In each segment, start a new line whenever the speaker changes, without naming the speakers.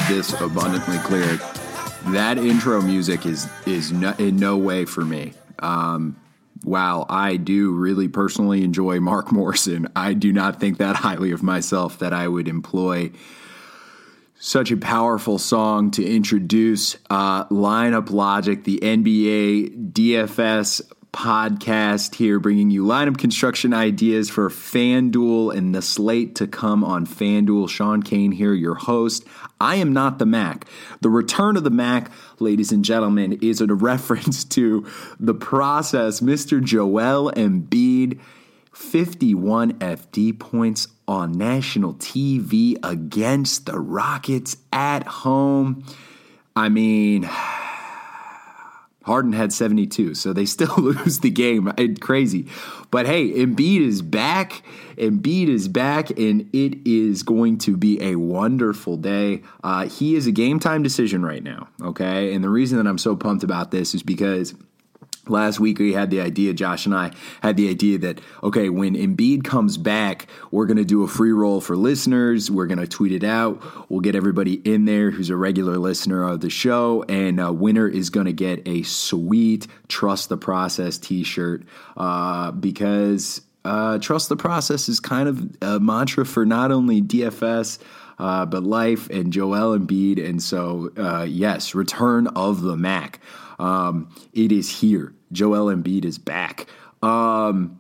this abundantly clear. That intro music is in no way for me. While I do really personally enjoy Mark Morrison, I do not think that highly of myself that I would employ such a powerful song to introduce Lineup Logic, the NBA DFS podcast here, bringing you lineup construction ideas for FanDuel and the slate to come on FanDuel. Sean Kane here, your host. I am not the Mac. The return of the Mac, ladies and gentlemen, is a reference to the process. Mr. Joel Embiid, 51 FD points on national TV against the Rockets at home. I mean, Harden had 72, so they still lose the game. It's crazy. But hey, Embiid is back. Embiid is back, and it is going to be a wonderful day. He is a game-time decision right now, okay? And the reason that I'm so pumped about this is because last week we had the idea, Josh and I had the idea that, okay, when Embiid comes back, we're going to do a free roll for listeners. We're going to tweet it out. We'll get everybody in there who's a regular listener of the show, and winner is going to get a sweet Trust the Process t-shirt because Trust the Process is kind of a mantra for not only DFS, but life and Joel Embiid. And so, yes, return of the Mac. It is here. Joel Embiid is back. And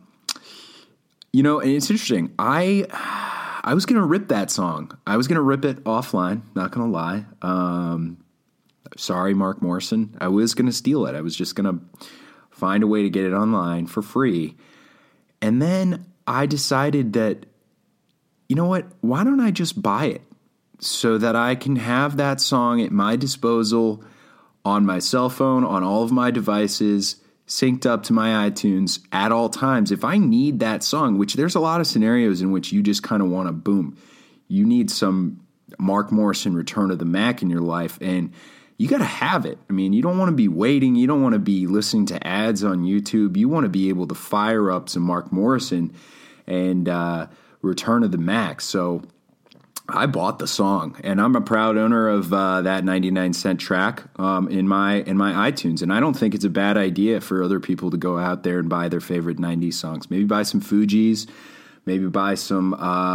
it's interesting. I was going to rip that song. I was going to rip it offline, not going to lie. Sorry, Mark Morrison. I was going to steal it. I was just going to find a way to get it online for free. And then I decided that, you know what? Why don't I just buy it so that I can have that song at my disposal on my cell phone, on all of my devices, synced up to my iTunes at all times. If I need that song, which there's a lot of scenarios in which you just kind of want to, boom, you need some Mark Morrison Return of the Mac in your life, and you got to have it. I mean, you don't want to be waiting. You don't want to be listening to ads on YouTube. You want to be able to fire up some Mark Morrison and Return of the Mac. So I bought the song, and I'm a proud owner of that 99-cent track in my iTunes. And I don't think it's a bad idea for other people to go out there and buy their favorite 90s songs. Maybe buy some Fugees, maybe buy some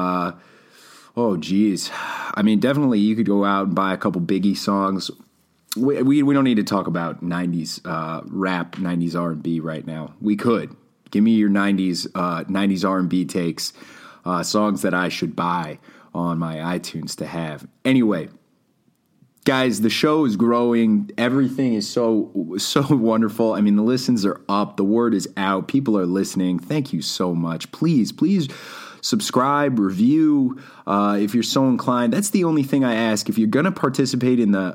I mean, definitely you could go out and buy a couple Biggie songs. We don't need to talk about 90s rap, 90s R&B right now. We could. Give me your 90s R&B takes, songs that I should buy on my iTunes to have. Anyway, guys, the show is growing. Everything is so wonderful. I mean, the listens are up. The word is out. People are listening. Thank you so much. Please subscribe, review, if you're so inclined. That's the only thing I ask. If you're going to participate in the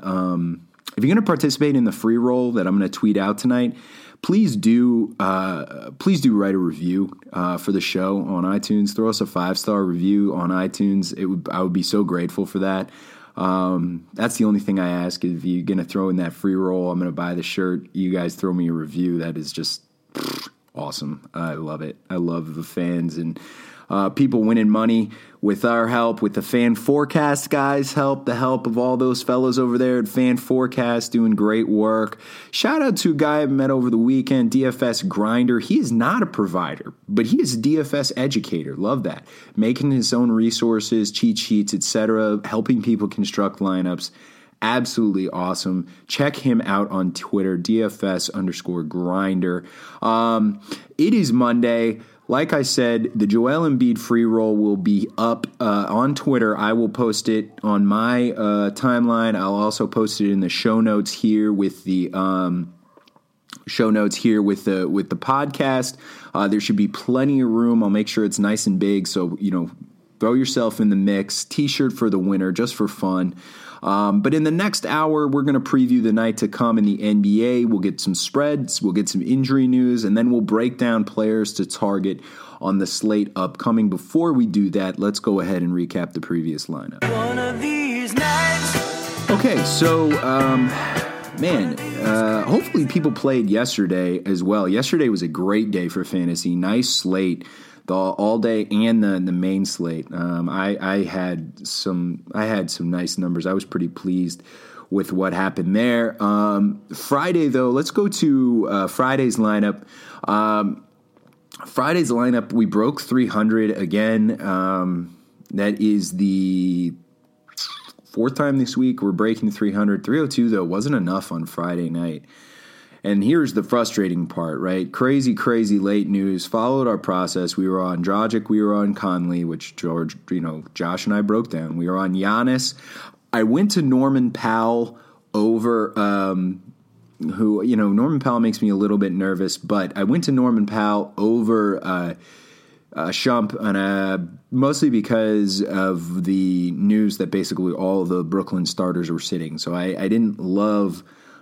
free roll that I'm going to tweet out tonight, please do write a review for the show on iTunes. Throw us a 5-star review on iTunes. I would be so grateful for that. That's the only thing I ask. If you're going to throw in that free roll, I'm going to buy the shirt. You guys throw me a review. That is just awesome. I love it. I love the fans and people winning money with our help, with the Fan Forecast guys' help, the help of all those fellows over there at Fan Forecast doing great work. Shout out to a guy I met over the weekend, DFS Grinder. He is not a provider, but he is a DFS educator. Love that. Making his own resources, cheat sheets, etc., helping people construct lineups. Absolutely awesome. Check him out on Twitter, DFS_Grinder. It is Monday. Like I said, the Joel Embiid free roll will be up on Twitter. I will post it on my timeline. I'll also post it in the show notes here with the podcast. There should be plenty of room. I'll make sure it's nice and big. So, throw yourself in the mix. T-shirt for the winner, just for fun. But in the next hour, we're going to preview the night to come in the NBA. We'll get some spreads, we'll get some injury news, and then we'll break down players to target on the slate upcoming. Before we do that, let's go ahead and recap the previous lineup. One of these nights. Okay, so, hopefully people played yesterday as well. Yesterday was a great day for fantasy. Nice slate. the all day and the main slate. I had some nice numbers. I was pretty pleased with what happened there. Friday though, let's go to Friday's lineup. Friday's lineup, we broke 300 again. That is the fourth time this week we're breaking 300. 302 though wasn't enough on Friday night. And here's the frustrating part, right? Crazy late news. Followed our process. We were on Dragic. We were on Conley, which Josh and I broke down. We were on Giannis. I went to Norman Powell over, Norman Powell makes me a little bit nervous, but I went to Norman Powell over Shump, and mostly because of the news that basically all the Brooklyn starters were sitting. So I didn't love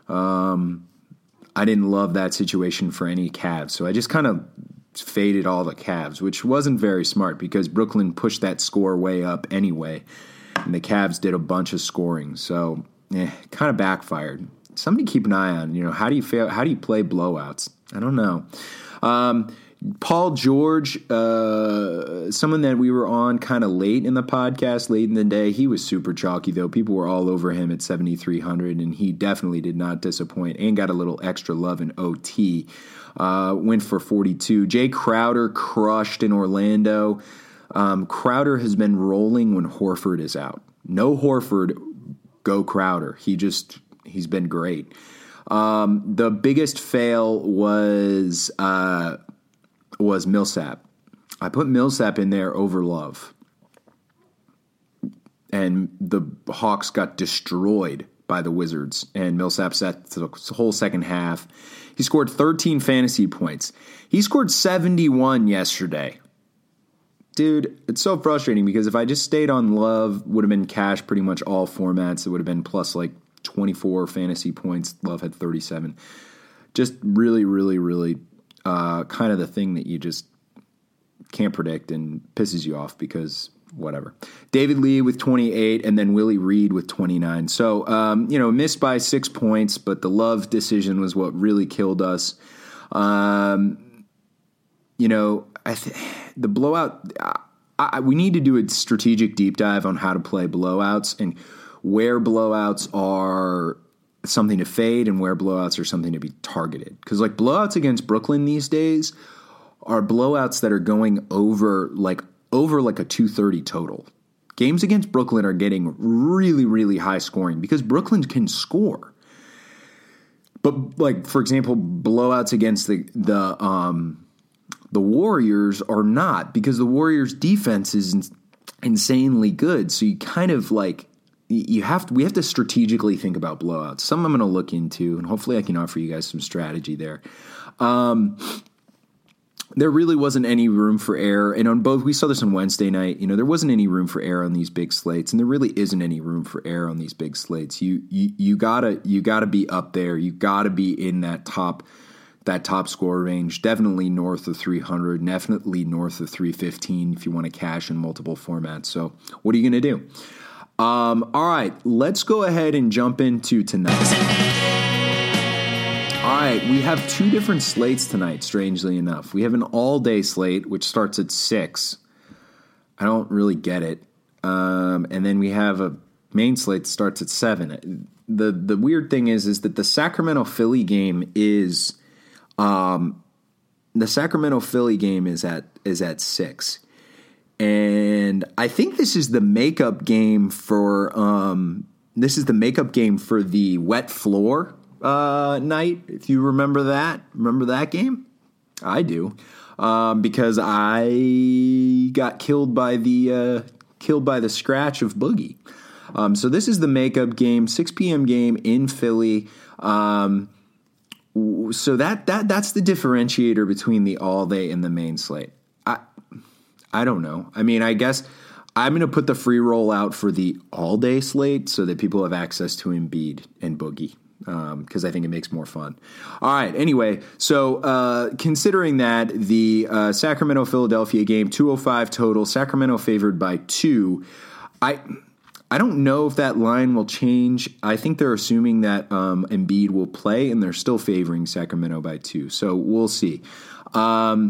that situation for any Cavs. So I just kind of faded all the Cavs, which wasn't very smart because Brooklyn pushed that score way up anyway, and the Cavs did a bunch of scoring. So kind of backfired. Somebody keep an eye on, how do you play blowouts? I don't know. Paul George, someone that we were on kind of late in the podcast, late in the day. He was super chalky, though. People were all over him at 7,300, and he definitely did not disappoint and got a little extra love in OT. Went for 42. Jay Crowder crushed in Orlando. Crowder has been rolling when Horford is out. No Horford, go Crowder. He's been great. The biggest fail was Millsap. I put Millsap in there over Love. And the Hawks got destroyed by the Wizards. And Millsap sat the whole second half. He scored 13 fantasy points. He scored 71 yesterday. Dude, it's so frustrating because if I just stayed on Love, would have been cash pretty much all formats. It would have been plus like 24 fantasy points. Love had 37. Just really, really, really kind of the thing that you just can't predict and pisses you off because whatever. David Lee with 28 and then Willie Reed with 29. So, missed by 6 points, but the Love decision was what really killed us. The blowout, we need to do a strategic deep dive on how to play blowouts and where blowouts are something to fade and where blowouts are something to be targeted. Because blowouts against Brooklyn these days are blowouts that are going over like a 230 total. Games against Brooklyn are getting really, really high scoring because Brooklyn can score. But for example, blowouts against the Warriors are not, because the Warriors defense is insanely good. So you kind of we have to strategically think about blowouts. Some I'm going to look into, and hopefully I can offer you guys some strategy there. There really wasn't any room for error, and on both, we saw this on Wednesday night. There wasn't any room for error on these big slates, and there really isn't any room for error on these big slates. You gotta be up there. You gotta be in that top score range. Definitely north of 300. Definitely north of 315 if you want to cash in multiple formats. So what are you gonna do? All right, let's go ahead and jump into tonight. All right, we have two different slates tonight, strangely enough. We have an all-day slate, which starts at 6. I don't really get it. And then we have a main slate that starts at 7. The weird thing is that the Sacramento-Philly game is at 6. And I think this is the makeup game for the wet floor night, if you remember that game. I do, because I got killed by the scratch of Boogie. So this is the makeup game, 6 p.m. game in Philly. So that's the differentiator between the all day and the main slate. I don't know. I mean, I guess I'm going to put the free roll out for the all day slate so that people have access to Embiid and Boogie. Because I think it makes more fun. All right. Anyway, so considering that the Sacramento-Philadelphia game, 205 total, Sacramento favored by 2. I don't know if that line will change. I think they're assuming that Embiid will play, and they're still favoring Sacramento by 2. So we'll see.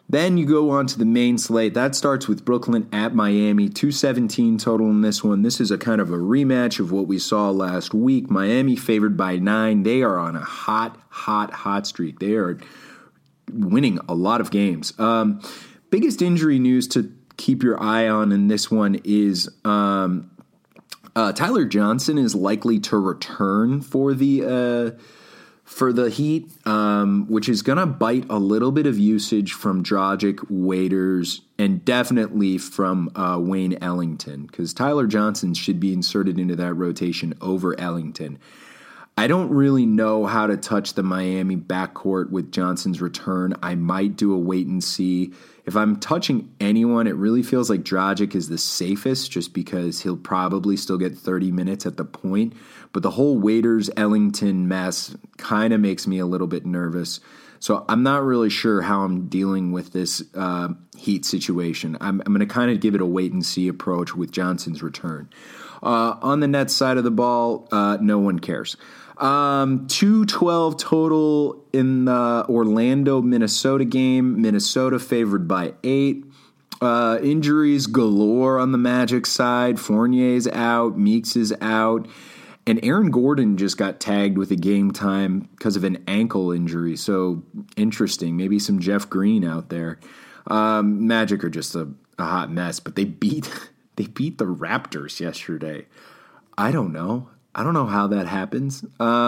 Then you go on to the main slate. That starts with Brooklyn at Miami, 217 total in this one. This is a kind of a rematch of what we saw last week. Miami favored by 9. They are on a hot streak. They are winning a lot of games. Biggest injury news to keep your eye on in this one is Tyler Johnson is likely to return for the Heat, which is going to bite a little bit of usage from Dragic, Waiters, and definitely from Wayne Ellington, because Tyler Johnson should be inserted into that rotation over Ellington. I don't really know how to touch the Miami backcourt with Johnson's return. I might do a wait and see. If I'm touching anyone, it really feels like Dragic is the safest just because he'll probably still get 30 minutes at the point. But the whole Waiters-Ellington mess kind of makes me a little bit nervous. So I'm not really sure how I'm dealing with this Heat situation. I'm going to kind of give it a wait-and-see approach with Johnson's return. On the Nets side of the ball, no one cares. 212 total in the Orlando-Minnesota game. Minnesota favored by 8. Injuries galore on the Magic side. Fournier's out. Meeks is out. And Aaron Gordon just got tagged with a game time because of an ankle injury. So interesting. Maybe some Jeff Green out there. Magic are just a hot mess, but they beat the Raptors yesterday. I don't know how that happens.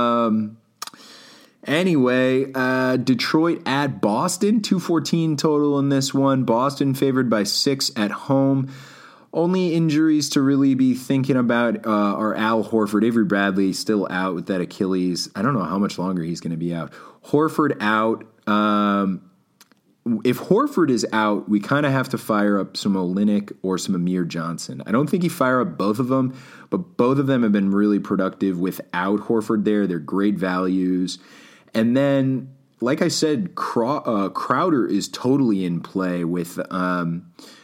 Anyway, Detroit at Boston, 214 total in this one. Boston favored by 6 at home. Only injuries to really be thinking about are Al Horford. Avery Bradley still out with that Achilles. I don't know how much longer he's going to be out. Horford out. If Horford is out, we kind of have to fire up some Olynyk or some Amir Johnson. I don't think you fire up both of them, but both of them have been really productive without Horford there. They're great values. And then, like I said, Crowder is totally in play without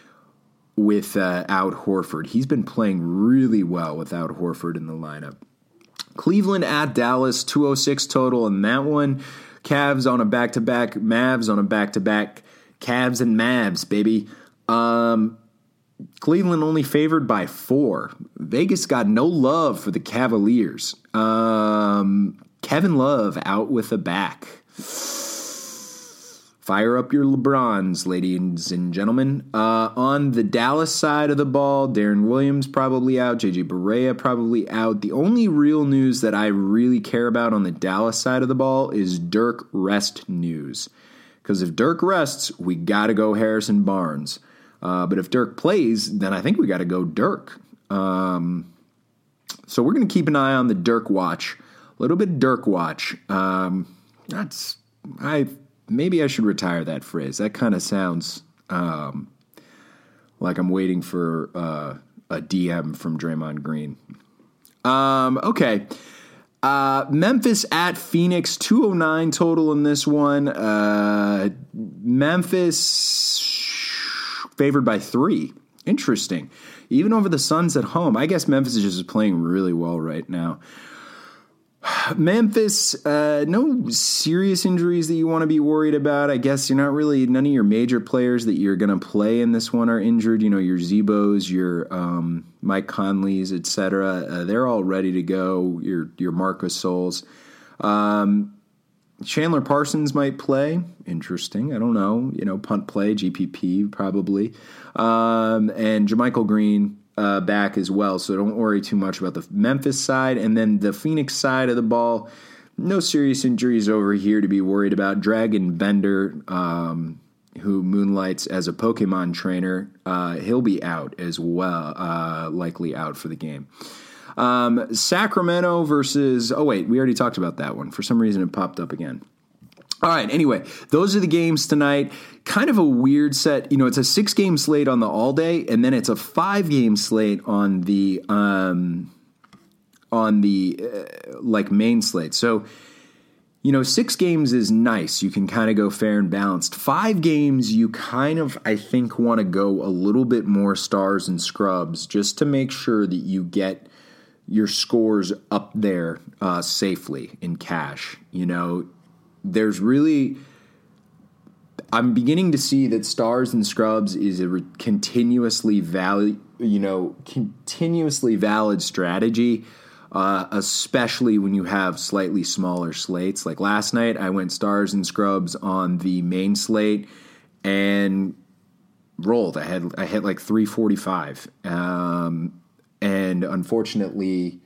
Horford. He's been playing really well without Horford in the lineup. Cleveland at Dallas, 206 total in that one. Cavs on a back-to-back, Mavs on a back-to-back. Cavs and Mavs, baby. Cleveland only favored by 4. Vegas got no love for the Cavaliers. Kevin Love out with a back. Fire up your LeBrons, ladies and gentlemen. On the Dallas side of the ball, Darren Williams probably out. J.J. Barea probably out. The only real news that I really care about on the Dallas side of the ball is Dirk rest news. Because if Dirk rests, we got to go Harrison Barnes. But if Dirk plays, then I think we got to go Dirk. So we're going to keep an eye on the Dirk watch. A little bit Dirk watch. Maybe I should retire that phrase. That kind of sounds like I'm waiting for a DM from Draymond Green. Okay. Memphis at Phoenix, 209 total in this one. Memphis favored by 3. Interesting. Even over the Suns at home. I guess Memphis is just playing really well right now. Memphis, no serious injuries that you want to be worried about. I guess none of your major players that you're going to play in this one are injured. You know, your Zebos, your Mike Conleys, etc. They're all ready to go. Your Marcus Souls. Chandler Parsons might play. Interesting. I don't know. Punt play, GPP probably. And JaMychal Green back as well, so don't worry too much about the Memphis side. And then the Phoenix side of the ball, no serious injuries over here to be worried about. Dragon Bender, who moonlights as a Pokemon trainer, he'll be out as well, likely out for the game. Sacramento versus, we already talked about that one. For some reason it popped up again. All right, anyway, those are the games tonight. Kind of a weird set. It's a 6-game slate on the all day, and then it's a 5-game slate on the main slate. So, 6 games is nice. You can kind of go fair and balanced. 5 games, you kind of, I think, want to go a little bit more stars and scrubs just to make sure that you get your scores up there safely in cash. There's really, I'm beginning to see that Stars and Scrubs is a continuously valid strategy, especially when you have slightly smaller slates. Like last night, I went Stars and Scrubs on the main slate and rolled. I hit like 345, and unfortunately,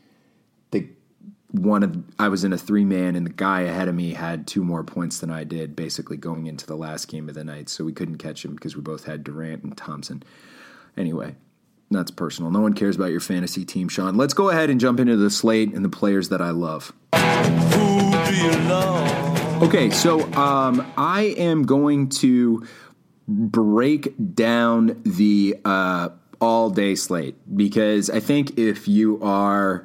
I was in a 3-man, and the guy ahead of me had 2 more points than I did, basically going into the last game of the night. So we couldn't catch him because we both had Durant and Thompson. Anyway, that's personal. No one cares about your fantasy team, Sean. Let's go ahead and jump into the slate and the players that I love. Who do you love? Okay, so I am going to break down the all-day slate because I think if you are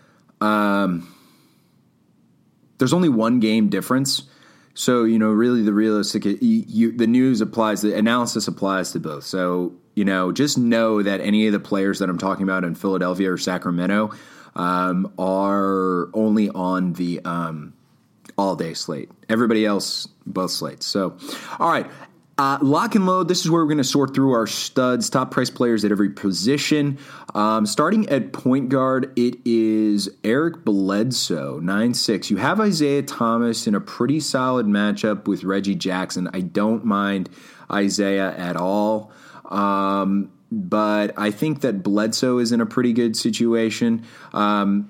there's only one game difference. So, really the realistic, the news applies, the analysis applies to both. So, just know that any of the players that I'm talking about in Philadelphia or Sacramento are only on the all-day slate. Everybody else, both slates. So, all right. Lock and load, this is where we're going to sort through our studs, top price players at every position. Starting at point guard, it is Eric Bledsoe, 9'6". You have Isaiah Thomas in a pretty solid matchup with Reggie Jackson. I don't mind Isaiah at all, but I think that Bledsoe is in a pretty good situation. Mike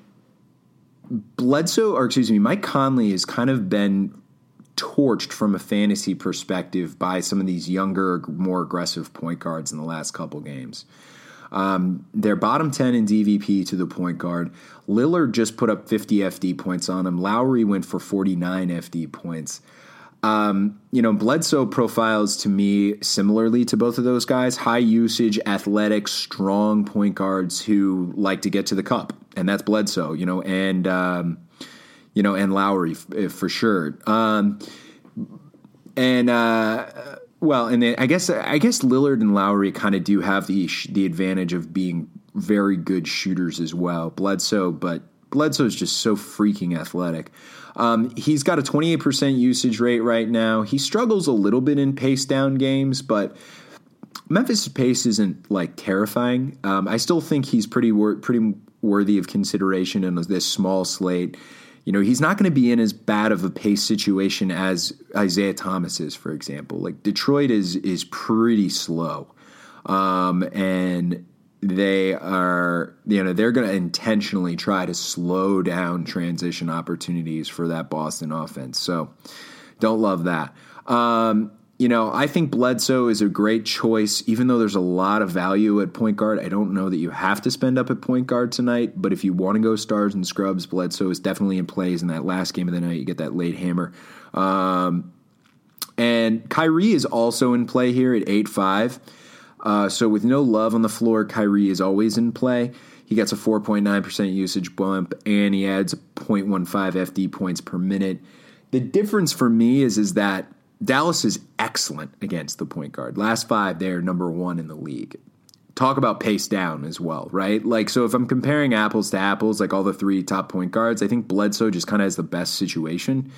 Conley has kind of been torched from a fantasy perspective by some of these younger, more aggressive point guards in the last couple games. They're bottom 10 in DVP to the point guard. Lillard just put up 50 FD points on him. Lowry went for 49 FD points. Bledsoe profiles to me similarly to both of those guys. High usage, athletic, strong point guards who like to get to the cup. And that's Bledsoe, and Lowry for sure. I guess Lillard and Lowry kind of do have the advantage of being very good shooters as well. Bledsoe is just so freaking athletic. He's got a 28% usage rate right now. He struggles a little bit in pace down games, but Memphis' pace isn't like terrifying. I still think he's pretty worthy of consideration in this small slate. He's not going to be in as bad of a pace situation as Isaiah Thomas is, for example. Like Detroit is pretty slow, and they are they're going to intentionally try to slow down transition opportunities for that Boston offense. So don't love that. I think Bledsoe is a great choice, even though there's a lot of value at point guard. I don't know that you have to spend up at point guard tonight, but if you want to go Stars and Scrubs, Bledsoe is definitely in plays in that last game of the night. You get that late hammer. And Kyrie is also in play here at 8.5. So with no Love on the floor, Kyrie is always in play. He gets a 4.9% usage bump, and he adds 0.15 FD points per minute. The difference for me is that Dallas is excellent against the point guard. Last 5, they're number 1 in the league. Talk about pace down as well, right? So if I'm comparing apples to apples, like all the 3 top point guards, I think Bledsoe just kind of has the best situation,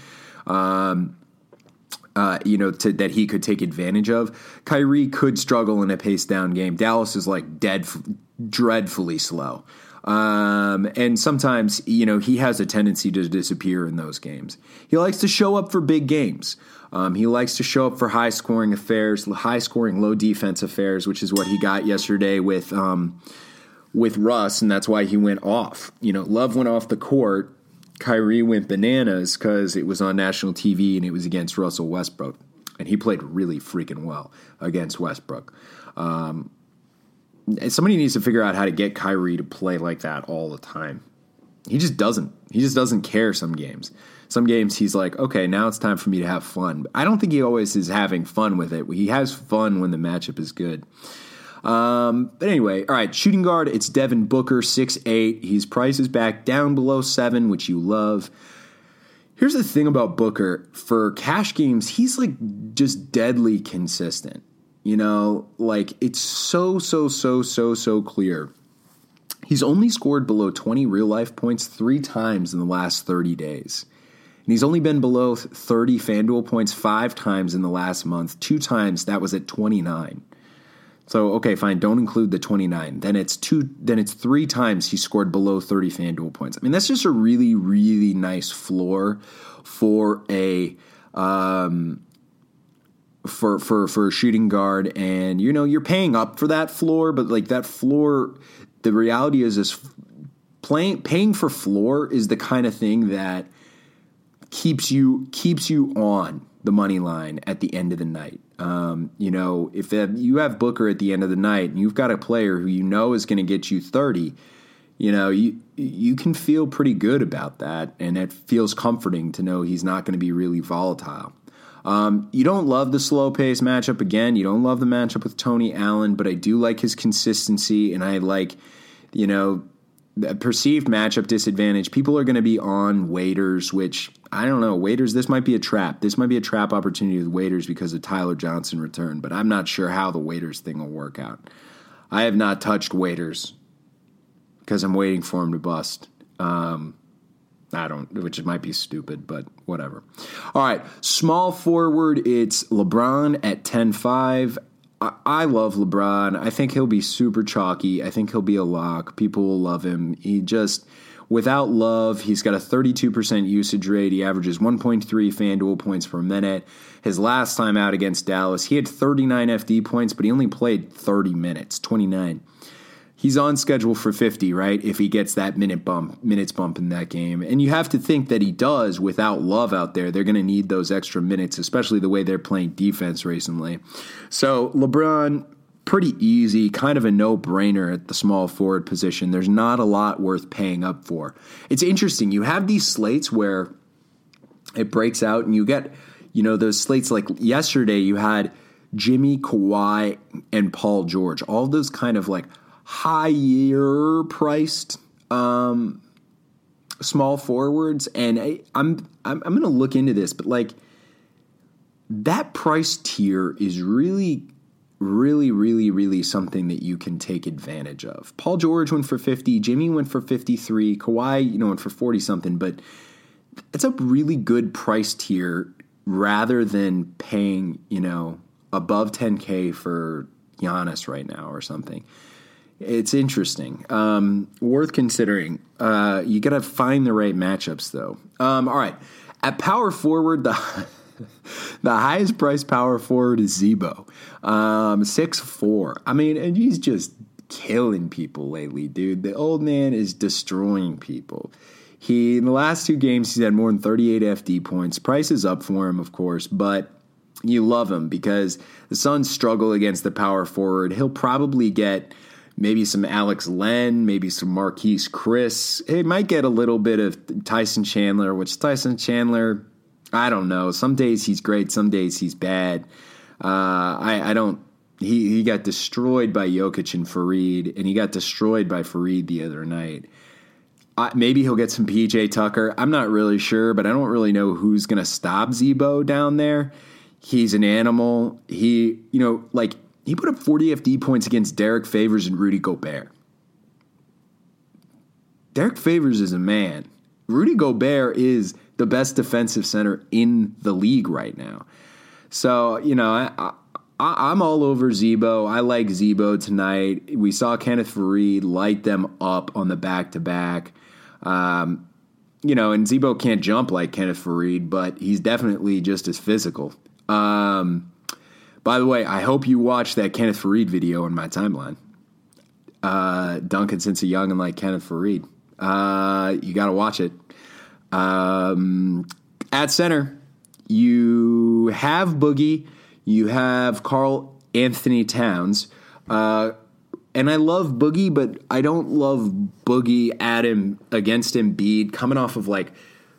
that he could take advantage of. Kyrie could struggle in a pace down game. Dallas is like dreadfully slow. And sometimes, he has a tendency to disappear in those games. He likes to show up for big games. He likes to show up for high-scoring affairs, high-scoring, low-defense affairs, which is what he got yesterday with Russ, and that's why he went off. Love went off the court. Kyrie went bananas because it was on national TV and it was against Russell Westbrook, and he played really freaking well against Westbrook. Somebody needs to figure out how to get Kyrie to play like that all the time. He just doesn't. He just doesn't care some games. Some games he's like, okay, now it's time for me to have fun. I don't think he always is having fun with it. He has fun when the matchup is good. But anyway, all right, shooting guard, it's Devin Booker, 6'8". His price is back down below 7, which you love. Here's the thing about Booker. For cash games, he's like just deadly consistent. It's so clear. He's only scored below 20 real-life points 3 times in the last 30 days. And he's only been below 30 FanDuel points 5 times in the last month. 2 times that was at 29. So, okay, fine, don't include the 29. Then it's 3 times he scored below 30 FanDuel points. I mean, that's just a really, really nice floor for a for a shooting guard. And, you know, you're paying up for that floor, but like that floor, the reality is paying for floor is the kind of thing that keeps you on the money line at the end of the night. You know, if you have Booker at the end of the night and you've got a player who you know is going to get you 30, you know, you can feel pretty good about that, and it feels comforting to know he's not going to be really volatile. You don't love the slow pace matchup again. You don't love the matchup with Tony Allen, but I do like his consistency, and I like, you know, the perceived matchup disadvantage. People are going to be on Waiters, which I don't know. Waiters, this might be a trap. This might be a trap opportunity with Waiters because of Tyler Johnson return, but I'm not sure how the Waiters thing will work out. I have not touched Waiters because I'm waiting for him to bust. Which might be stupid, but whatever. All right, small forward, it's LeBron at 10.5. I love LeBron. I think he'll be super chalky. I think he'll be a lock. People will love him. Without Love, he's got a 32% usage rate. He averages 1.3 FanDuel points per minute. His last time out against Dallas, he had 39 FD points, but he only played 30 minutes, 29. He's on schedule for 50, right, if he gets that minutes bump in that game. And you have to think that he does without Love out there. They're going to need those extra minutes, especially the way they're playing defense recently. So LeBron, pretty easy, kind of a no-brainer at the small forward position. There's not a lot worth paying up for. It's interesting. You have these slates where it breaks out and you get, you know, those slates like yesterday you had Jimmy, Kawhi, and Paul George. All those kind of like higher priced small forwards, and I'm going to look into this, but like that price tier is really, really, really, really something that you can take advantage of. Paul George went for 50, Jimmy went for 53, Kawhi, you know, went for 40 something, but it's a really good price tier rather than paying, you know, above 10K for Giannis right now or something. It's interesting. Worth considering. You got to find the right matchups, though. All right. At power forward, the highest priced power forward is Zebo. 6'4". I mean, and he's just killing people lately, dude. The old man is destroying people. In the last 2 games, he's had more than 38 FD points. Price is up for him, of course, but you love him because the Suns struggle against the power forward. He'll probably get maybe some Alex Len, maybe some Marquise Chris. He might get a little bit of Tyson Chandler, which Tyson Chandler, I don't know. Some days he's great, some days he's bad. He got destroyed by Jokic and Fareed, and he got destroyed by Fareed the other night. Maybe he'll get some PJ Tucker. I'm not really sure, but I don't really know who's going to stop Zebo down there. He's an animal. He put up 40 FD points against Derek Favors and Rudy Gobert. Derek Favors is a man. Rudy Gobert is the best defensive center in the league right now. So, you know, I'm all over Zebo. I like Zebo tonight. We saw Kenneth Faried light them up on the back-to-back. You know, and Zebo can't jump like Kenneth Faried, but he's definitely just as physical. By the way, I hope you watched that Kenneth Faried video on my timeline. Duncan since a young and like Kenneth Faried. You got to watch it. At center, you have Boogie, you have Karl Anthony Towns, and I love Boogie, but I don't love Boogie at him against Embiid coming off of like.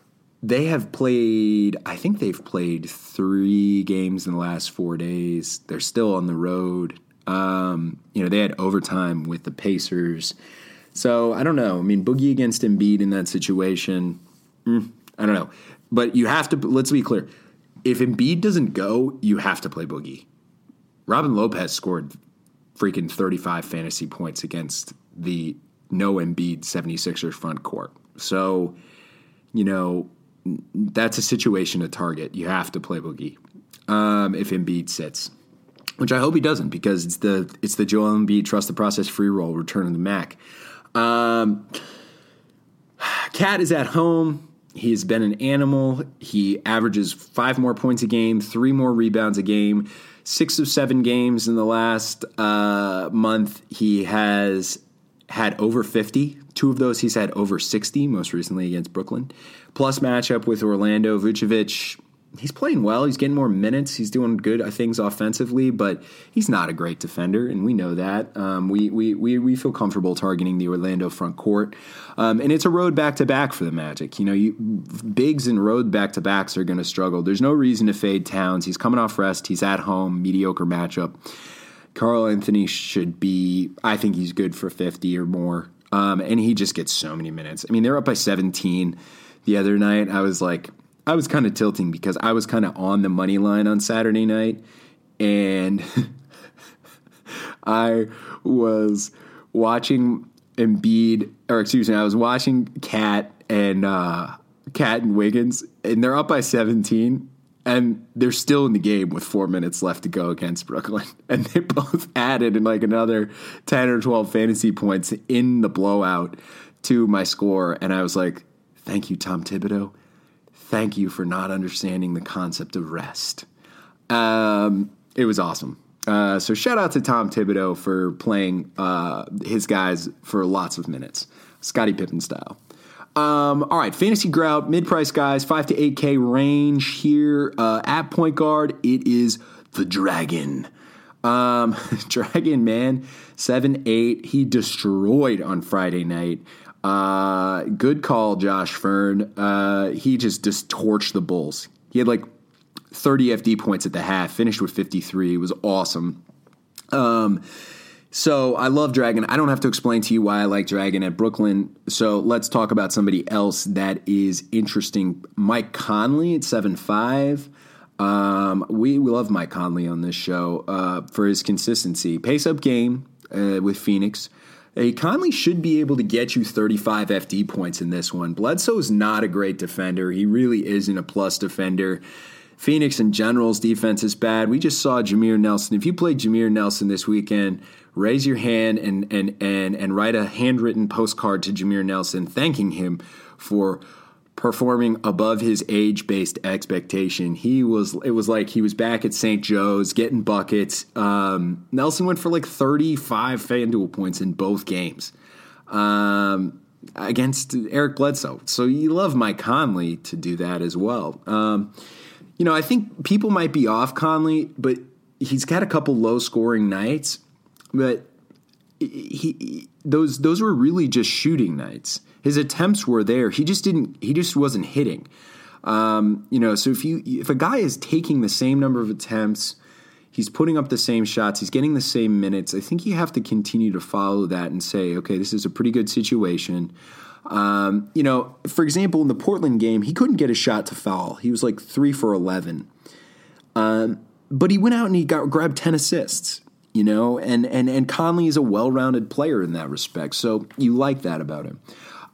I think they've played 3 games in the last 4 days. They're still on the road. They had overtime with the Pacers. So, I don't know. I mean, Boogie against Embiid in that situation, I don't know. But you have to, let's be clear. If Embiid doesn't go, you have to play Boogie. Robin Lopez scored freaking 35 fantasy points against the no Embiid 76ers front court. So, you know, that's a situation to target. You have to play Boogie if Embiid sits, which I hope he doesn't, because it's the Joel Embiid trust the process free roll return of the Mac. Cat is at home. He's been an animal. He averages 5 more points a game, 3 more rebounds a game. 6 of 7 games in the last month, he has had over 50. 2 of those he's had over 60, most recently against Brooklyn. Plus matchup with Orlando. Vucevic, he's playing well. He's getting more minutes. He's doing good things offensively, but he's not a great defender, and we know that. We feel comfortable targeting the Orlando front court. And it's a road back-to-back for the Magic. Bigs and road back-to-backs are going to struggle. There's no reason to fade Towns. He's coming off rest. He's at home. Mediocre matchup. Karl Anthony should be, I think he's good for 50 or more. And he just gets so many minutes. I mean, they're up by 17 the other night. I was kind of tilting because I was kind of on the money line on Saturday night, and I was watching I was watching Cat and Wiggins, and they're up by 17, and they're still in the game with 4 minutes left to go against Brooklyn, and they both added in another 10 or 12 fantasy points in the blowout to my score, and I was like, thank you, Tom Thibodeau. Thank you for not understanding the concept of rest. It was awesome. So shout out to Tom Thibodeau for playing his guys for lots of minutes, Scottie Pippen style. All right, fantasy grout, mid-price guys, 5 to 8K range here. At point guard, it is the Dragon. Dragon, man, 7-8. He destroyed on Friday night. Good call, Josh Fern. He just torched the Bulls. He had 30 FD points at the half, finished with 53. It was awesome. So I love Dragon. I don't have to explain to you why I like Dragon at Brooklyn. So let's talk about somebody else that is interesting. Mike Conley at 7.5. We love Mike Conley on this show for his consistency. Pace-up game with Phoenix. Conley should be able to get you 35 FD points in this one. Bledsoe is not a great defender. He really isn't a plus defender. Phoenix in general's defense is bad. We just saw Jameer Nelson. If you played Jameer Nelson this weekend, raise your hand and write a handwritten postcard to Jameer Nelson thanking him for performing above his age-based expectation. It was like he was back at St. Joe's getting buckets. Nelson went for 35 FanDuel points in both games against Eric Bledsoe. So you love Mike Conley to do that as well. I think people might be off Conley, but he's got a couple low-scoring nights. But those were really just shooting nights. His attempts were there. He just wasn't hitting. So if a guy is taking the same number of attempts, he's putting up the same shots, he's getting the same minutes, I think you have to continue to follow that and say, okay, this is a pretty good situation. For example, in the Portland game, he couldn't get a shot to foul. He was 3 for 11. But he went out and he grabbed 10 assists. And Conley is a well-rounded player in that respect. So you like that about him.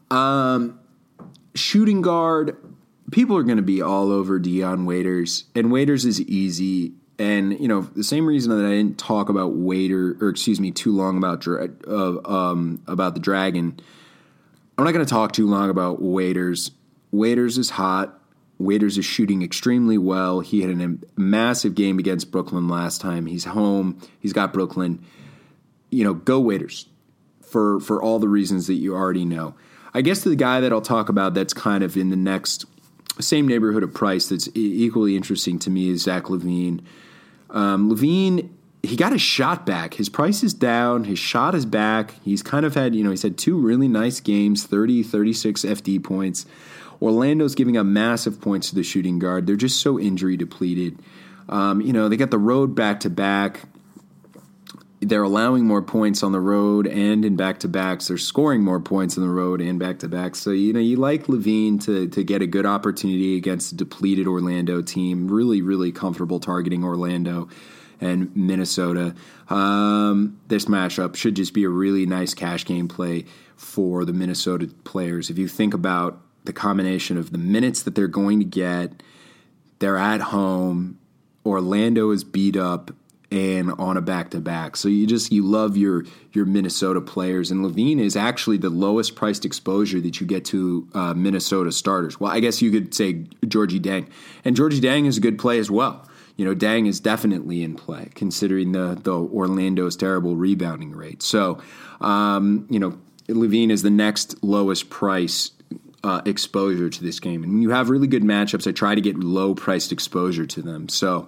Shooting guard, people are going to be all over Dion Waiters, and Waiters is easy. And, the same reason that I didn't talk about too long about the Dragon, I'm not going to talk too long about Waiters. Waiters is hot. Waiters is shooting extremely well. He had a massive game against Brooklyn last time. He's home. He's got Brooklyn. Go Waiters for all the reasons that you already know. I guess the guy that I'll talk about that's kind of in the next same neighborhood of price that's equally interesting to me is Zach LaVine. LaVine, he got his shot back. His price is down. His shot is back. He's kind of had, he's had 2 really nice games, 30, 36 FD points. Orlando's giving up massive points to the shooting guard. They're just so injury depleted. They got the road back-to-back. They're allowing more points on the road and in back-to-backs. They're scoring more points on the road and back-to-backs. So, you like LaVine to get a good opportunity against a depleted Orlando team. Really, really comfortable targeting Orlando and Minnesota. This matchup should just be a really nice cash game play for the Minnesota players. If you think about the combination of the minutes that they're going to get. They're at home. Orlando is beat up and on a back-to-back. So you love your Minnesota players. And LaVine is actually the lowest priced exposure that you get to Minnesota starters. Well, I guess you could say Georgie Deng. And Georgie Deng is a good play as well. Deng is definitely in play, considering the Orlando's terrible rebounding rate. So, LaVine is the next lowest price exposure to this game. And when you have really good matchups, I try to get low-priced exposure to them. So,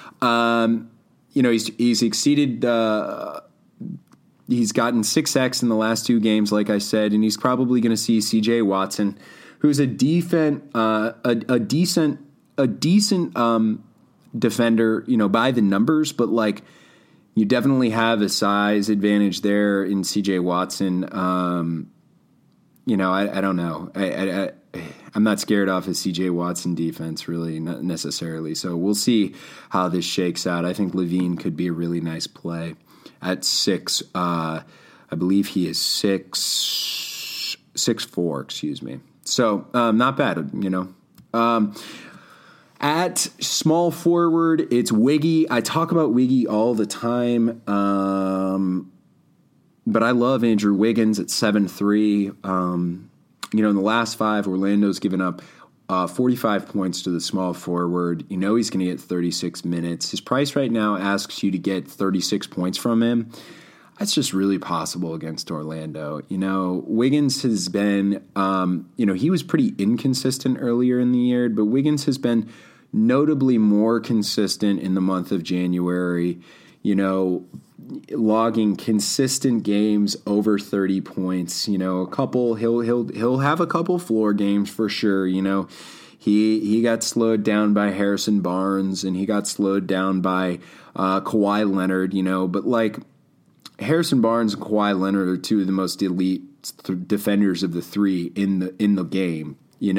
he's exceeded he's gotten 6x in the last 2 games, like I said, and he's probably going to see C.J. Watson, who's a decent defender, by the numbers, but like you definitely have a size advantage there in C.J. Watson. I don't know. I'm not scared off a C.J. Watson defense, really, not necessarily. So we'll see how this shakes out. I think LaVine could be a really nice play at 6. I believe he is 6'4", excuse me. So not bad, At small forward, it's Wiggy. I talk about Wiggy all the time, but I love Andrew Wiggins at 7'3". In the last 5, Orlando's given up 45 points to the small forward. He's going to get 36 minutes. His price right now asks you to get 36 points from him. That's just really possible against Orlando. Wiggins has been, he was pretty inconsistent earlier in the year, but Wiggins has been notably more consistent in the month of January, logging consistent games over 30 points, a couple, he'll have a couple floor games for sure. He got slowed down by Harrison Barnes and he got slowed down by Kawhi Leonard, but like Harrison Barnes and Kawhi Leonard are 2 of the most elite defenders of the 3 in the game,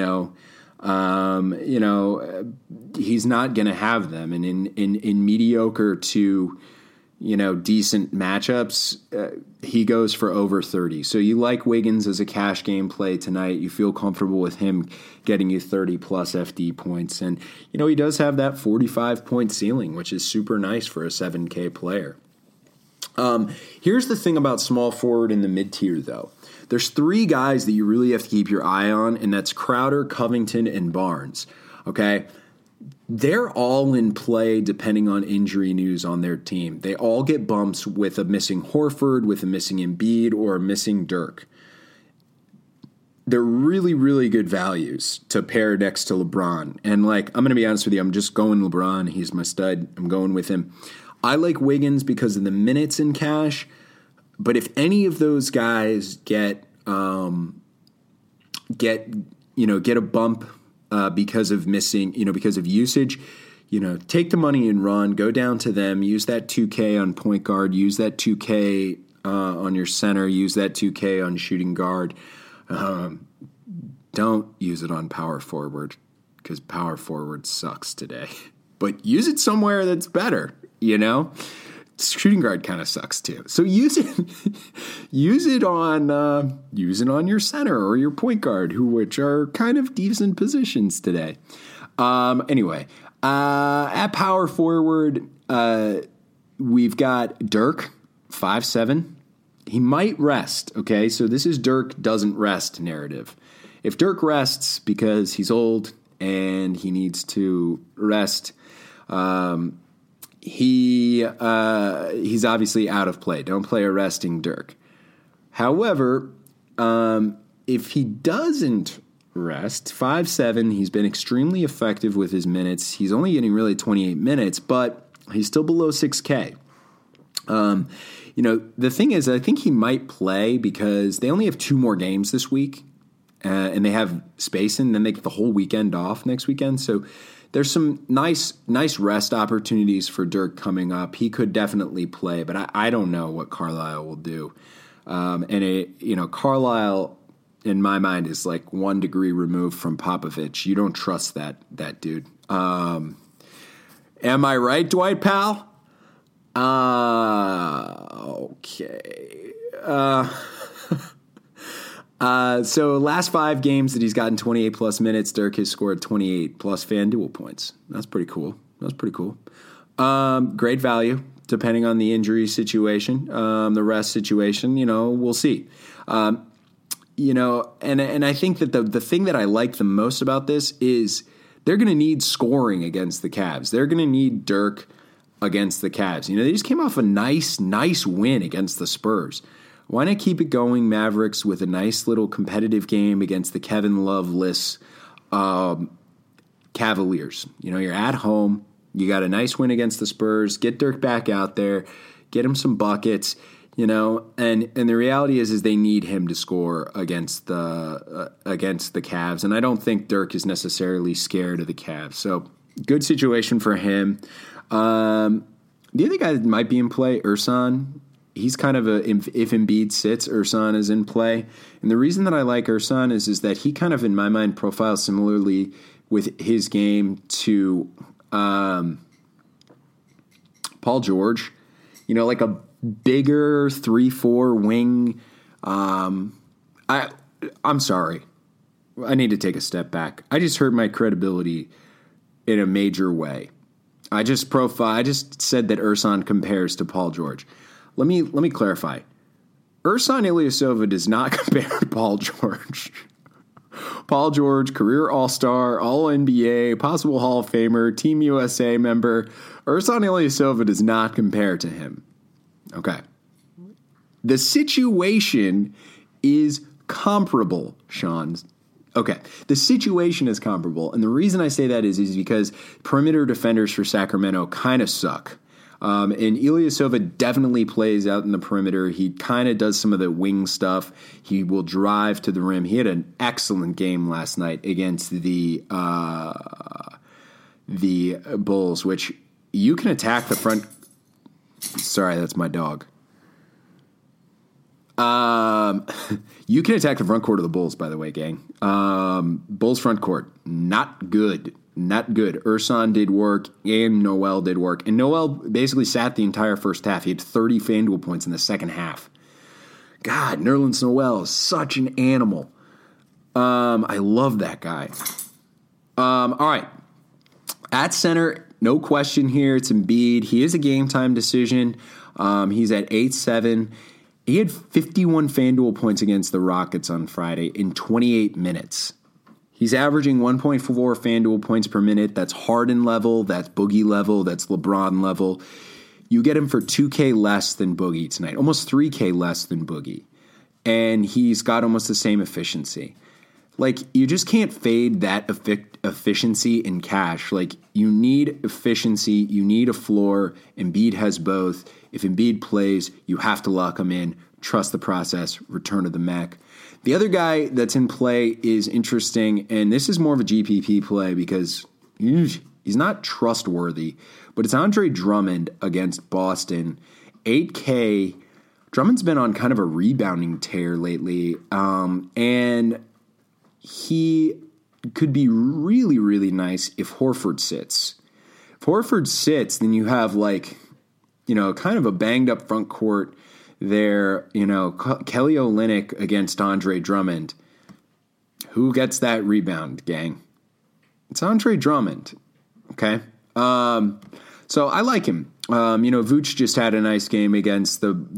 he's not going to have them. And in mediocre to, decent matchups, he goes for over 30. So you like Wiggins as a cash game play tonight. You feel comfortable with him getting you 30-plus FD points. And, he does have that 45-point ceiling, which is super nice for a 7K player. Here's the thing about small forward in the mid-tier, though. There's 3 guys that you really have to keep your eye on, and that's Crowder, Covington, and Barnes. Okay? They're all in play depending on injury news on their team. They all get bumps with a missing Horford, with a missing Embiid, or a missing Dirk. They're really, really good values to pair next to LeBron. And, I'm going to be honest with you, I'm just going LeBron. He's my stud. I'm going with him. I like Wiggins because of the minutes in cash. But if any of those guys get a bump because of missing, because of usage, take the money and run. Go down to them. Use that 2K on point guard. Use that 2K on your center. Use that 2K on shooting guard. Don't use it on power forward because power forward sucks today. But use it somewhere that's better. Shooting guard kind of sucks too. So use it on your center or your point guard, which are kind of decent positions today. Anyway, at power forward, we've got Dirk, 5'7". He might rest. Okay, so this is Dirk doesn't rest narrative. If Dirk rests because he's old and he needs to rest, he's obviously out of play. Don't play a resting Dirk. However, if he doesn't rest, 5'7", he's been extremely effective with his minutes. He's only getting really 28 minutes, but he's still below 6K. The thing is, I think he might play because they only have 2 more games this week, and they have space, and then they get the whole weekend off next weekend. So there's some nice rest opportunities for Dirk coming up. He could definitely play, but I don't know what Carlisle will do. Carlisle, in my mind, is like 1 degree removed from Popovich. You don't trust that dude. Am I right, Dwight Powell? Okay. So last 5 games that he's gotten 28 plus minutes, Dirk has scored 28 plus FanDuel points. That's pretty cool. Great value, depending on the injury situation, the rest situation. We'll see. And I think that the thing that I like the most about this is they're going to need scoring against the Cavs. They're going to need Dirk against the Cavs. They just came off a nice win against the Spurs. Why not keep it going, Mavericks, with a nice little competitive game against the Kevin Love-less Cavaliers? You're at home. You got a nice win against the Spurs. Get Dirk back out there. Get him some buckets. And the reality is they need him to score against the Cavs. And I don't think Dirk is necessarily scared of the Cavs. So good situation for him. The other guy that might be in play, Ersan. He's kind of if Embiid sits, Ersan is in play. And the reason that I like Ersan is that he kind of, in my mind, profiles similarly with his game to Paul George. Like a bigger 3-4 wing. I'm sorry. I need to take a step back. I just hurt my credibility in a major way. I just said that Ersan compares to Paul George. Let me clarify. Ersan Ilyasova does not compare to Paul George. Paul George, career All-Star, All-NBA, possible Hall of Famer, Team USA member. Ersan Ilyasova does not compare to him. Okay. The situation is comparable, Sean. Okay. The situation is comparable. And the reason I say that is because perimeter defenders for Sacramento kind of suck. And Ilyasova definitely plays out in the perimeter. He kind of does some of the wing stuff. He will drive to the rim. He had an excellent game last night against the Bulls, which you can attack the front. Sorry, that's my dog. You can attack the front court of the Bulls, by the way, gang. Bulls front court, not good. Not good. Ersan did work, and Noel did work. And Noel basically sat the entire first half. He had 30 FanDuel points in the second half. God, Nerlens Noel is such an animal. I love that guy. All right. At center, no question here. It's Embiid. He is a game-time decision. He's at 8-7. He had 51 FanDuel points against the Rockets on Friday in 28 minutes. He's averaging 1.4 FanDuel points per minute. That's Harden level. That's Boogie level. That's LeBron level. You get him for $2K less than Boogie tonight, almost $3K less than Boogie. And he's got almost the same efficiency. Like, you just can't fade that efficiency in cash. Like, you need efficiency. You need a floor. Embiid has both. If Embiid plays, you have to lock him in. Trust the process. Return to the Mac. The other guy that's in play is interesting, and this is more of a GPP play because he's not trustworthy, but it's Andre Drummond against Boston. 8K. Drummond's been on kind of a rebounding tear lately, and he could be really, really nice if Horford sits. If Horford sits, then you have kind of a banged up front court there, Kelly Olynyk against Andre Drummond. Who gets that rebound, gang? It's Andre Drummond. Okay. So I like him. Vooch just had a nice game against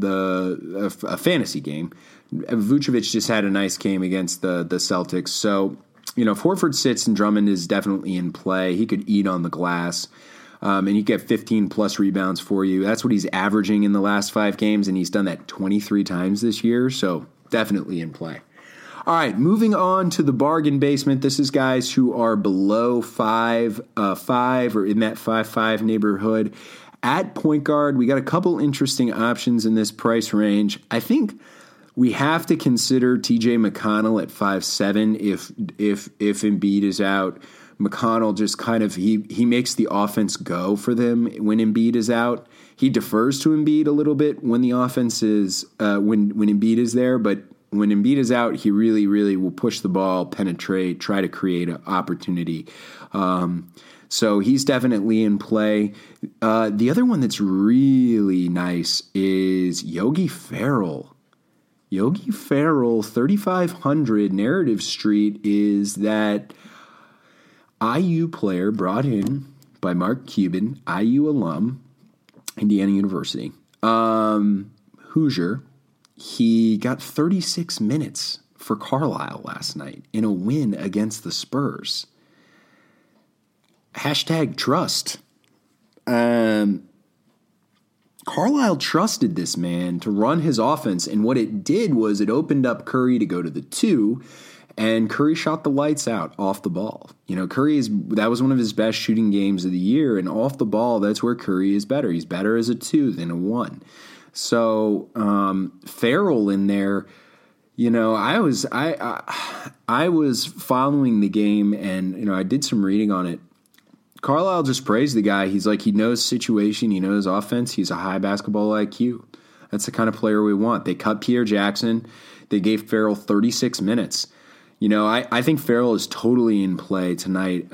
a fantasy game. Vucevic just had a nice game against the Celtics. So, if Horford sits and Drummond is definitely in play, he could eat on the glass. And he get 15-plus rebounds for you. That's what he's averaging in the last 5 games, and he's done that 23 times this year, so definitely in play. All right, moving on to the bargain basement. This is guys who are below 5 or in that 5.5 neighborhood. At point guard, we got a couple interesting options in this price range. I think we have to consider TJ McConnell at 5.7 if Embiid is out. McConnell just kind of he makes the offense go for them when Embiid is out. He defers to Embiid a little bit when the offense is when Embiid is there, but when Embiid is out, he really, really will push the ball, penetrate, try to create an opportunity. So he's definitely in play. The other one that's really nice is Yogi Ferrell. Yogi Ferrell, 3,500 Narrative Street is that IU player brought in by Mark Cuban, IU alum, Indiana University, Hoosier. He got 36 minutes for Carlisle last night in a win against the Spurs. Hashtag trust. Carlisle trusted this man to run his offense, and what it did was it opened up Curry to go to the 2, and Curry shot the lights out off the ball. You know, that was one of his best shooting games of the year, and off the ball, that's where Curry is better. He's better as a 2 than a 1. So Ferrell in there, you know, I was following the game, and you know, I did some reading on it. Carlisle just praised the guy. He's like, he knows situation, he knows offense, he's a high basketball IQ. That's the kind of player we want. They cut Pierre Jackson. They gave Ferrell 36 minutes. You know, I think Ferrell is totally in play tonight.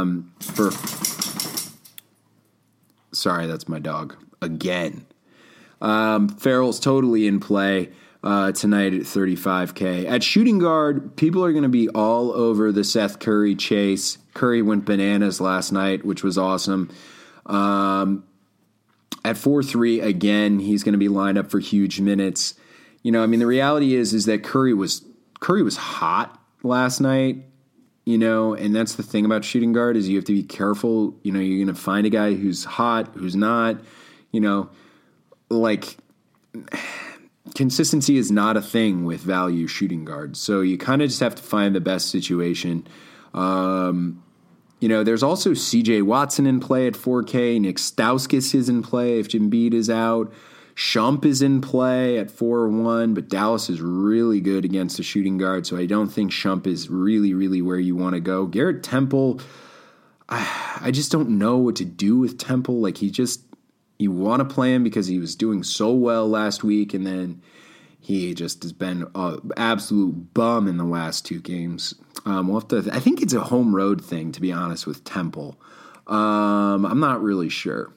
Sorry, that's my dog again. Ferrell's totally in play tonight at $35K. At shooting guard, people are going to be all over the Seth Curry chase. Curry went bananas last night, which was awesome. At 4-3, again, he's going to be lined up for huge minutes. You know, I mean, the reality is that Curry was hot last night, you know, and that's the thing about shooting guard is you have to be careful. You know, you're going to find a guy who's hot, who's not, you know, like consistency is not a thing with value shooting guards. So you kind of just have to find the best situation. You know, there's also CJ Watson in play at 4K. Nick Stauskas is in play if Embiid is out. Shump is in play at 4-1, but Dallas is really good against the shooting guard, so I don't think Shump is really, really where you want to go. Garrett Temple, I just don't know what to do with Temple. Like, you want to play him because he was doing so well last week, and then he just has been an absolute bum in the last 2 games. We'll have to, I think it's a home road thing, to be honest, with Temple. I'm not really sure.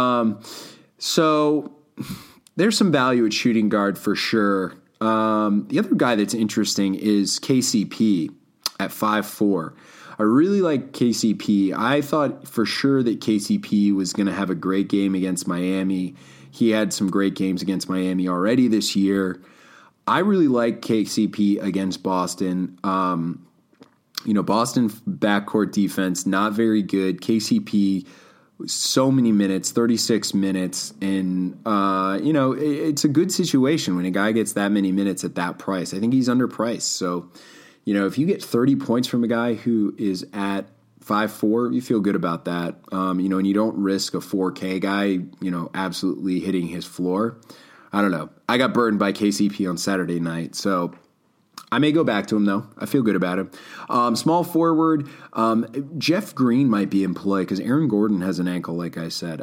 So there's some value at shooting guard for sure. The other guy that's interesting is KCP at 5'4". I really like KCP. I thought for sure that KCP was going to have a great game against Miami. He had some great games against Miami already this year. I really like KCP against Boston. You know, Boston backcourt defense, not very good. KCP, so many minutes, 36 minutes. And, you know, it's a good situation when a guy gets that many minutes at that price. I think he's underpriced. So, you know, if you get 30 points from a guy who is at 5'4", you feel good about that. You know, and you don't risk a 4K guy, you know, absolutely hitting his floor. I don't know. I got burned by KCP on Saturday night, so I may go back to him, though. I feel good about him. Small forward, Jeff Green might be in play because Aaron Gordon has an ankle, like I said.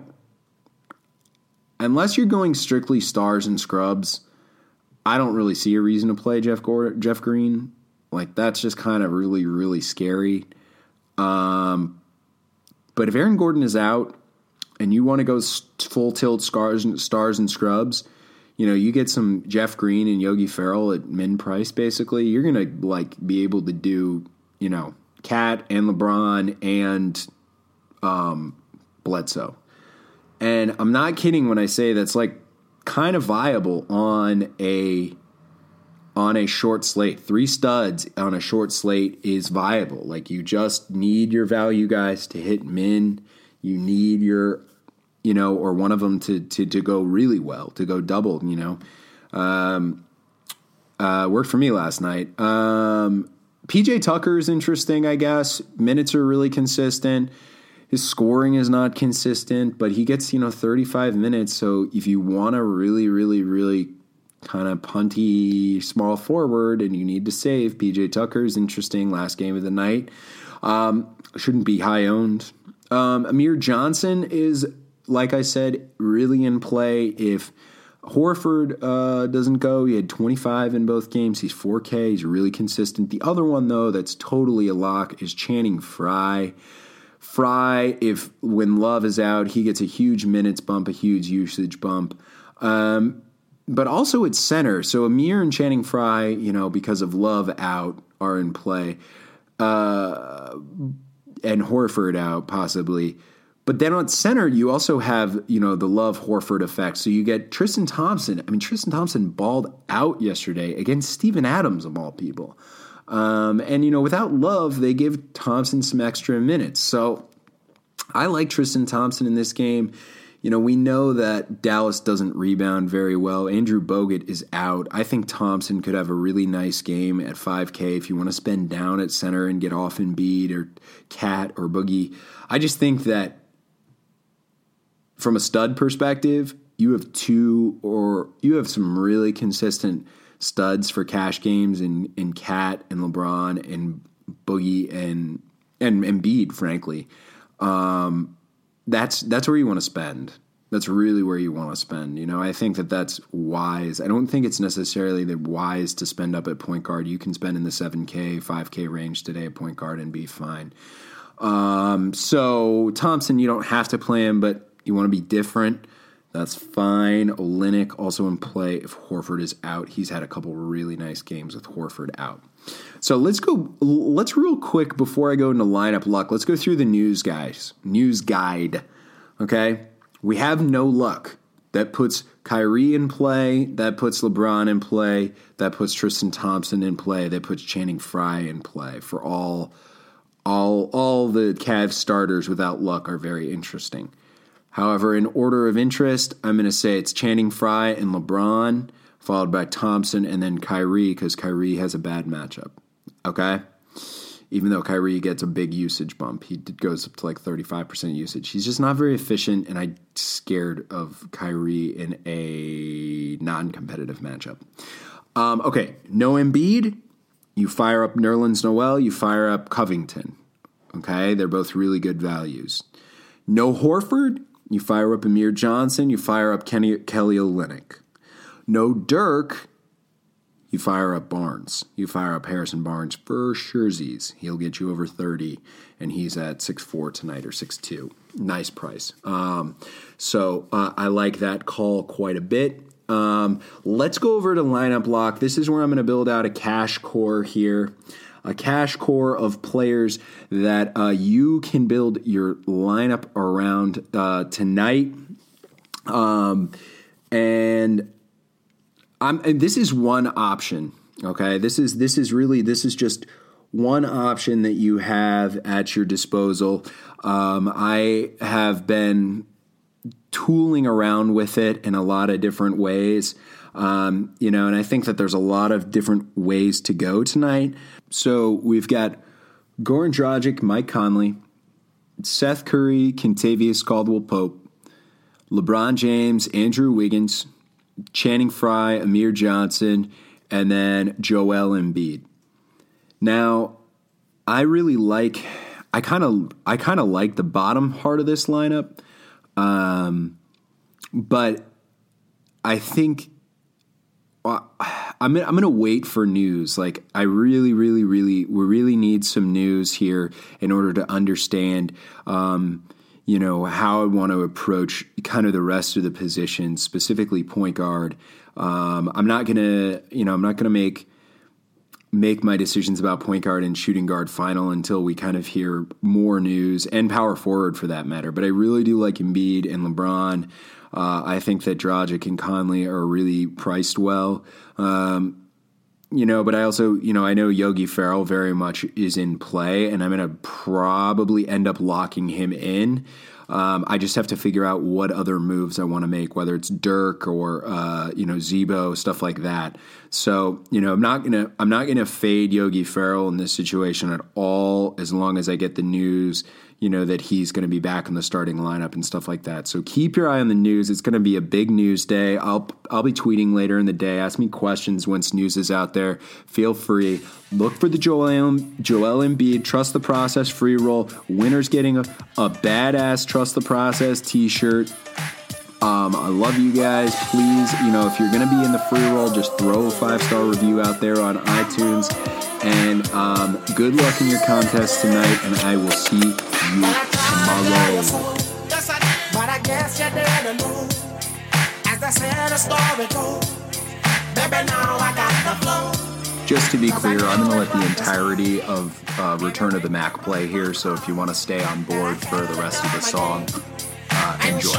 Unless you're going strictly stars and scrubs, I don't really see a reason to play Jeff Green. Like, that's just kind of really, really scary. But if Aaron Gordon is out and you want to go full tilt stars and scrubs, you know, you get some Jeff Green and Yogi Ferrell at min price, basically. You're going to, like, be able to do, you know, Cat and LeBron and Bledsoe. And I'm not kidding when I say that's, like, kind of viable on a short slate. 3 studs on a short slate is viable. Like, you just need your value guys to hit min. You need your, you know, or one of them to go really well, to go double, you know. Worked for me last night. PJ Tucker is interesting, I guess. Minutes are really consistent. His scoring is not consistent, but he gets, you know, 35 minutes. So if you want a really, really, really kind of punty small forward and you need to save, PJ Tucker is interesting. Last game of the night. Shouldn't be high owned. Amir Johnson is, like I said, really in play. If Horford doesn't go, he had 25 in both games. He's 4K. He's really consistent. The other one, though, that's totally a lock is Channing Frye. Frye, when Love is out, he gets a huge minutes bump, a huge usage bump. but also at center. So Amir and Channing Frye, because of Love out, are in play, and Horford out possibly. But then on center, you also have, the Love Horford effect. So you get Tristan Thompson. I mean, Tristan Thompson balled out yesterday against Steven Adams, of all people. And without Love, they give Thompson some extra minutes. So I like Tristan Thompson in this game. We know that Dallas doesn't rebound very well. Andrew Bogut is out. I think Thompson could have a really nice game at 5K if you want to spend down at center and get off Embiid or Cat or Boogie. I just think that from a stud perspective, you have some really consistent studs for cash games in Cat and LeBron and Boogie and Embiid, frankly. That's where you want to spend. That's really where you want to spend. I think that's wise. I don't think it's necessarily wise to spend up at point guard. You can spend in the 7K, 5K range today at point guard and be fine. So Thompson, you don't have to play him, but you want to be different. That's fine. Olynyk also in play if Horford is out. He's had a couple really nice games with Horford out. So let's real quick before I go into lineup luck, let's go through the news guide. Okay? We have no luck. That puts Kyrie in play, that puts LeBron in play, that puts Tristan Thompson in play, that puts Channing Frye in play. For all the Cavs starters without luck are very interesting. However, in order of interest, I'm going to say it's Channing Frye and LeBron, followed by Thompson and then Kyrie, because Kyrie has a bad matchup. Okay? Even though Kyrie gets a big usage bump. He goes up to like 35% usage. He's just not very efficient, and I'm scared of Kyrie in a non-competitive matchup. Okay, no Embiid. You fire up Nerlens Noel. You fire up Covington. Okay? They're both really good values. No Horford. You fire up Amir Johnson. You fire up Kelly Olynyk. No Dirk. You fire up Barnes. You fire up Harrison Barnes for surezies. He'll get you over 30, and he's at 6'4 tonight or 6'2. Nice price. So I like that call quite a bit. Let's go over to lineup lock. This is where I'm going to build out a cash core here. A cash core of players that you can build your lineup around tonight. And this is one option. Okay, this is just one option that you have at your disposal. I have been tooling around with it in a lot of different ways. And I think that there's a lot of different ways to go tonight. So we've got Goran Dragic, Mike Conley, Seth Curry, Kentavious Caldwell-Pope, LeBron James, Andrew Wiggins, Channing Frye, Amir Johnson, and then Joel Embiid. Now, I kind of like the bottom part of this lineup, but I think I'm gonna wait for news. Like, I we really need some news here in order to understand, how I want to approach kind of the rest of the positions, specifically point guard. I'm not gonna make my decisions about point guard and shooting guard final until we kind of hear more news, and power forward for that matter. But I really do like Embiid and LeBron. I think that Dragic and Conley are really priced well. But I also, I know Yogi Ferrell very much is in play, and I'm going to probably end up locking him in. I just have to figure out what other moves I want to make, whether it's Dirk or Zebo, stuff like that. So I'm not gonna fade Yogi Ferrell in this situation at all, as long as I get the news that he's going to be back in the starting lineup and stuff like that. So keep your eye on the news. It's going to be a big news day. I'll be tweeting later in the day. Ask me questions once news is out there. Feel free. Look for the Joel Embiid Trust the Process free roll. Winner's getting a badass Trust the Process t-shirt. I love you guys. Please, if you're going to be in the free roll, just throw a 5-star review out there on iTunes. And good luck in your contest tonight, and I will see you tomorrow.
But I guess you didn't move as the
Just to be clear, I'm going to let the entirety of Return of the Mac play here, so if you want to stay on board for the rest of the song, enjoy.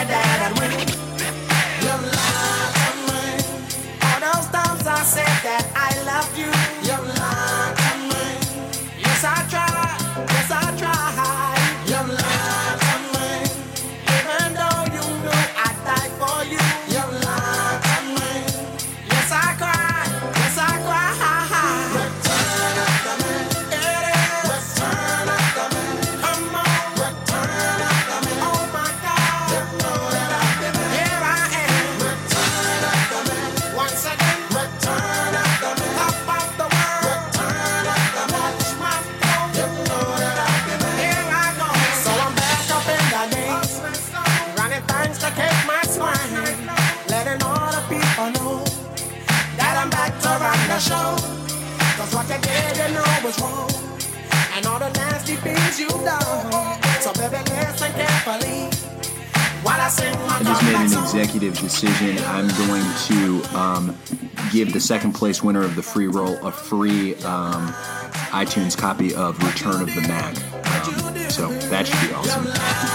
I said that I love you. You lied to me. Yes, I tried. Yes, I tried. You lied to me. Even though you knew I'd die for you. You lied to me. Yes, I cried. Yes, I cried. Return of the man. It is. Return of the man. Come on. Return of the man. Oh my God. You know that I've been there. Here I am. Return of the man. Once again. Return of the man. Top of the world. Return of the man. Watch my throne. You know that I've been there. Here I go. So I'm back up in the game. Running things to keep my swine. Letting all the people know that I'm back to run the show. Cause what you did, you know was wrong. And all the nasty things you done. So baby, listen carefully. I just made an executive decision. I'm going to give the second place winner of the free roll a free iTunes copy of Return of the Mac. So that should be awesome.